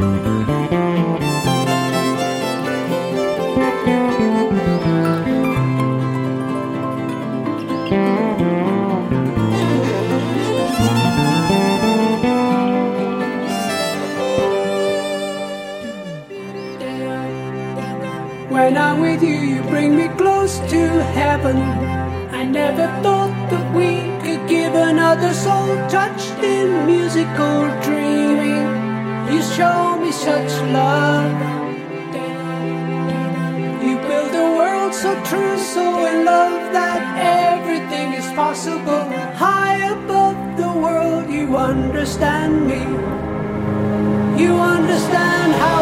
When I'm with you, you bring me close to heaven. I never thought that we could give another soul touched in musical dreaming. You show me such love. You build a world so true, so in love that everything is possible. High above the world, you understand me. You understand how